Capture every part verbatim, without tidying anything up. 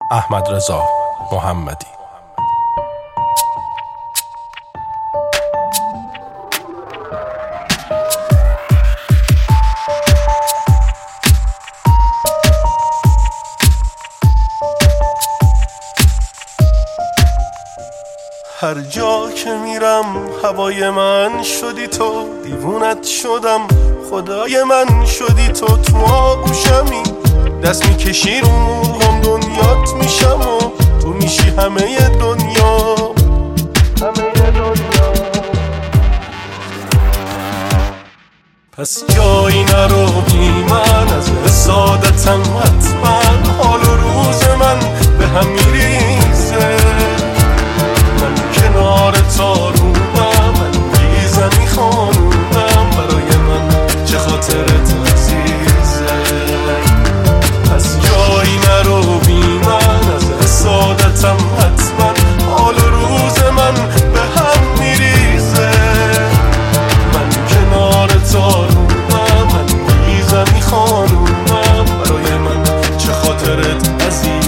احمدرضا محمدی. هر جا که میرم هوای من شدی تو، دیوونت شدم خدای من شدی تو. تو آغوشمی دست میکشی رو موهام، دنیات میشم و تو میشی همه دنیا، همه دنیا. پس جایی نرو بی من، از حسادتم حتما حال و روز من به هم میریزه. کنار تارومم انگیزمی خانومم، برای من چه خاطرت عزیزه. از جایی نرو بی من، از حسادتم حتما حال و روز من به هم میریزه. من کنار تارومم انگیزمی خانومم، برای من چه خاطرت عزیزه.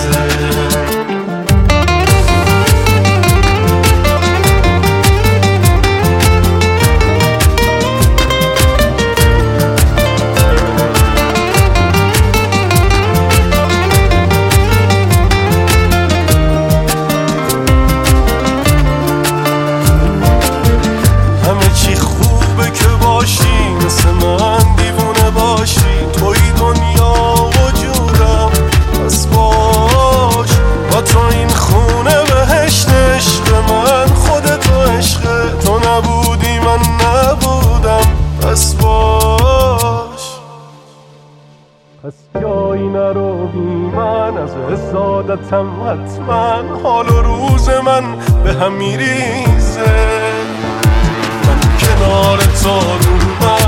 مثل من دیوونه باشی، توی دنیا وجودم، پس باش با تو این خونه بهشت عشق من. خودتو عشق تو نبودی من نبودم، پس باش. پس جایی نرو بی من، از حسادتم حتما حال و روز من به هم میریزه. من کنار تو رو من